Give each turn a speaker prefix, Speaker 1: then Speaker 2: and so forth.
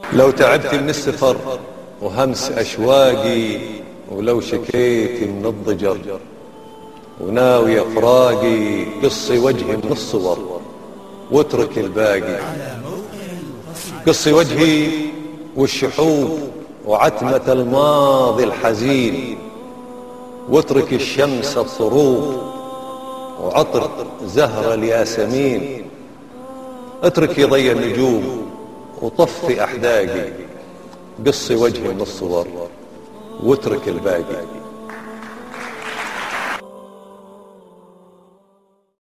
Speaker 1: لو تعبت من السفر وهمس أشواقي، ولو شكيت من الضجر وناوي فراقي، قصي وجهي من الصور واترك الباقي. قصي وجهي والشحوب وعتمة الماضي الحزين، واترك الشمس الطروب وعطر زهر الياسمين. اتركي ضي النجوم وطفي أحداقي، قصي وجهي من الصور واترك الباقي.